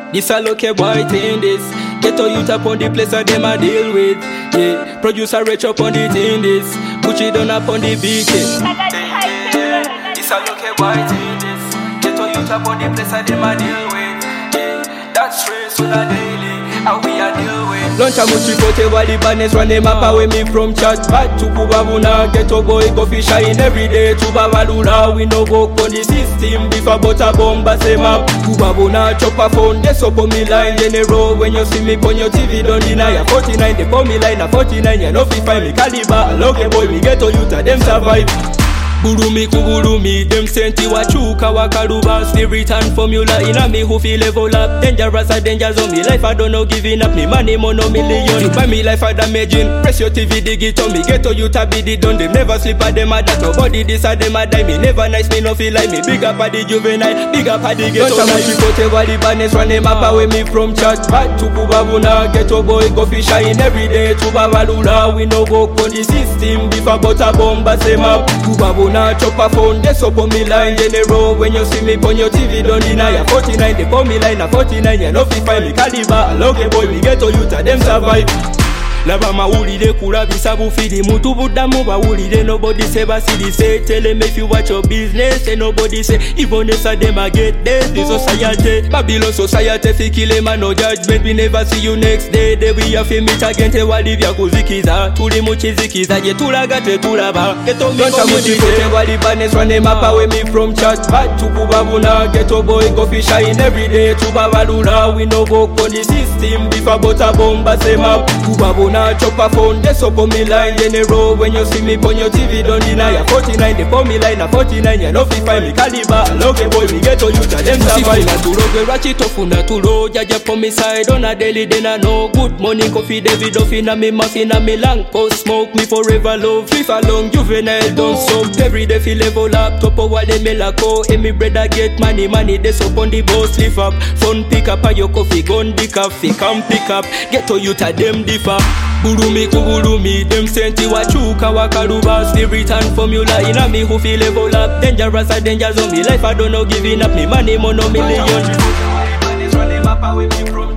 This a lucky boy thing this. Get a youth up on the place that them a deal with. Yeah, producer rich up on the thing this. Put it down up on the beat. Yeah. This a lucky boy thing this. Get a youth up on the place that them a deal with. Yeah, that's stress on a daily. How we a deal with. Lunch a muchi kote while the badness run them up away me from chat. Bad to Kubabuna, get a boy go fish shine every day. To Babalula, we no go on the system. Before butter bomb same up. Kubabuna chop a phone, they up on me line. Then a row when you see me on your TV, don't deny. 49, they call me line a 49. You know fi find me caliber. Lucky boy, we get to youth them survive. Burumi kuburumi, them senti wachuka wakaruba. Spirit and formula in a me who feel level up. Dangerous a danger zone, me life I don't know giving up. Me money mono million, you buy me life I damaging. Press your TV dig it on me, get to you to be the done. Them never sleep at them at that, nobody decide them a die. Me never nice, me no feel like me. Big up at the juvenile, big up at the ghetto. Don't tell me whatever the badness run them up away me from chat. Back to Kubabuna, ghetto boy go fish shine every day. To Babalula, we no go on the system. Before butter bomb same up. Kubabuna chop a phone, they up on me line. Then a row when you see me on your TV, don't deny. 49, they call me line a 49. You know fi find me caliber. Lucky boy, we get to youth them survive. Lava mawulire kula bisabu fidi mutu budamu bawulire. Nobody say basidi say. Tell them if you watch your business. And nobody say even if them a get dead. The society, Babylon society fi kill them and no judgment. We never see you next day. They we have to meet again. Te wali vya kuzikiza tuli muchizikiza. Je tulagate tulaba. Geto mi komuti kote wali badness run them up away me from chat. Bad to Kubabuna, ghetto boy go fish shine every day. To Babalula, we no go on the system. Before butter bomb same up. Kubabuna chop a phone, they up on me line. Then a row when you see me on your TV, don't deny. 49, they call me line a 49. You know fi find me caliber. Lucky boy, we get to youth them survive. Turo ge ratchet ofunda turo. Jaja po me side on a daily, then I know good money. Coffee David off in a me muff in a me lanko. Smoke me forever love. FIFA long juvenile don't soak. Every day fi level up. Top of wale me lako. And me brother get money, they up on the boss lift up. Phone pick up and your coffee gun the coffee. Come pick up. Get to youth them differ. Burumi kuburumi, them senti wachuka wakaruba. Spirit and formula in a me who feel level up. Dangerous a danger zone, me life I don't know giving up. Me money mono million. Running up away me from